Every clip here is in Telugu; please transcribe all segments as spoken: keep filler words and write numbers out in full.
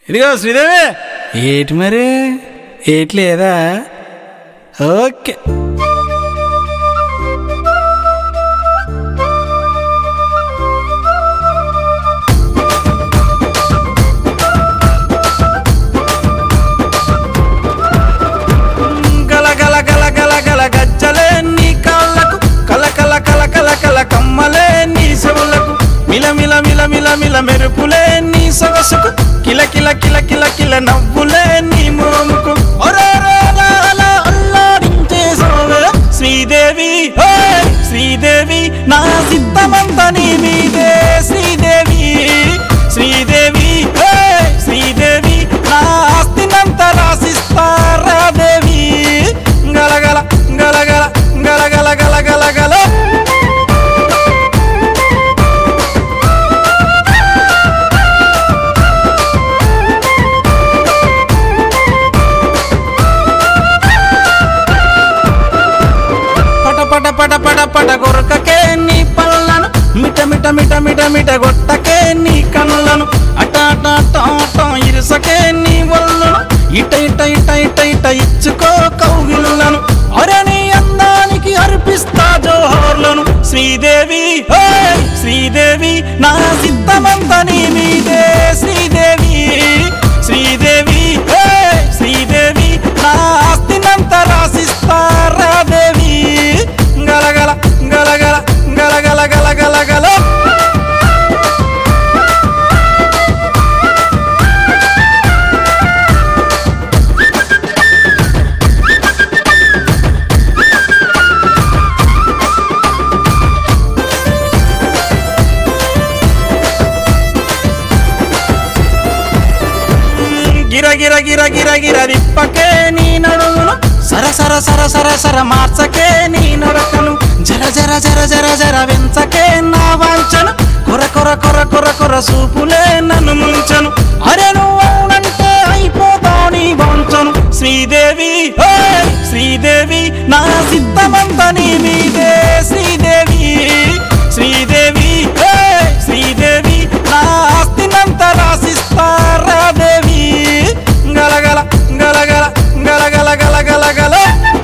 ఇదిగో శ్రీదేవి, ఏటి మరి ఏటి లేదా? ఓకే. గల గల గల గల గల గజ్జలే నీ కాళ్ళకు, కల కల కల కల కల కమ్మలే నీ చెవులకు, మిల మిల మిల మిల మిల మెరుపులే నీ సొగసుకు, కిల కిల కిల కిల కిల నవ్వులే నీ మోముకు, అల్లాడించే సోవే శ్రీదేవి. శ్రీదేవి నా సిద్ధమంతా నీ మీదే శ్రీదేవి. శ్రీదేవి శ్రీదేవి నా ఆస్తినంతా రాసిస్తారా దేవి. గలగల గలగల గలగల గలగల గల పట పట పట పట గొరకకే నీ పళ్ళను, మిట మిట మిట మిట మిట గొట్టకే నీ కళ్ళను, అట అట అట అట ఇరుసకే నీ వల్లను, ఇట ఇట ఇట ఇట ఇట ఇచ్చుకో కౌగిళ్ళను, అరే నీ అందానికి అర్పిస్తా జోహార్లను. శ్రీదేవి శ్రీదేవి నా సిద్ధమంతా నీ మీదే శ్రీదేవి. శ్రీదేవి శ్రీదేవి నా ఆస్తినంతా రాసిస్తారా దేవి. గలగల గలగల గలగల గలగల గల గిర గిర గిర గిర గిర రిప్పకే నీ నడుమును, సర సర సర సర సర మార్చకే నీ నడకను, జర జర జర జర జర వెంచకే నా వాంచను, కొర కొర కొర కొర కొర సూపులే నన్ను ముంచను, అరే నువ్వు అవునంటే అయిపోతావు నీ వంచను. శ్రీదేవి శ్రీదేవి నా సిద్ధమంతా నీ మీదే శ్రీదేవి. శ్రీదేవి శ్రీదేవి నా ఆస్తినంతా రాసిస్తారా దేవి. గలగల గలగల గలగల గలగల గల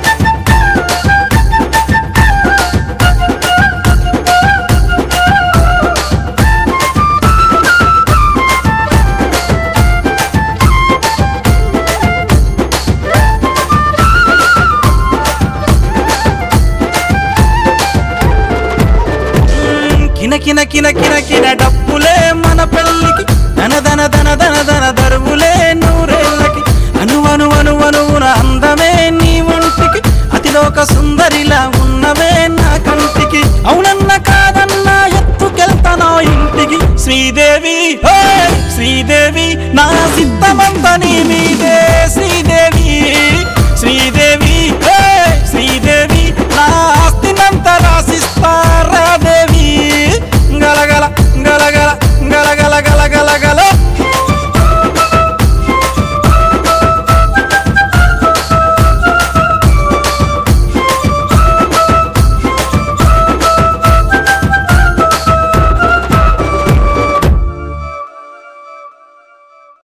కిన కిన కిన కిన కిన డప్పులే మన పెళ్ళికి, ధన ధన ధన ధన ధన దరువులే నూరేళ్ళకి, అనువను అను అనువున అందమే నీ ఒంటికి, అతిలోక సుందరిలా ఉన్నవే నా కంటికి, అవునన్న కాదన్న ఎత్తుకెళ్తానో ఇంటికి. శ్రీదేవి శ్రీదేవి నా సిద్ధమంతా నీ మీదే శ్రీ